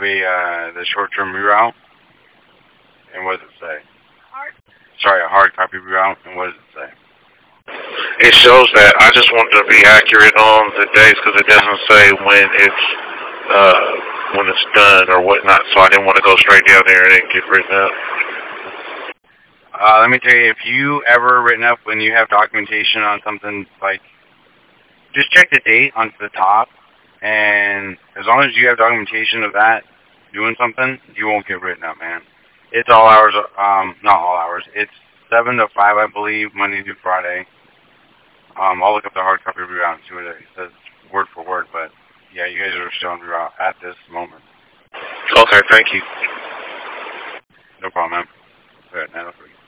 the short-term reroute. And what does it say? Sorry, a hard copy reroute. And what does it say? It shows that. I just want to be accurate on the dates because it doesn't say when it's done or whatnot. So I didn't want to go straight down there and get written up. Let me tell you, if you ever written up when you have documentation on something, like, just check the date on the top, and as long as you have documentation of that doing something, you won't get written up, man. It's all hours, not all hours. It's 7 to 5, I believe, Monday through Friday. I'll look up the hard copy reroute and see what it says word for word, but yeah, you guys are still on reroute at this moment. Okay, thank you. No problem, man. Go ahead, 903.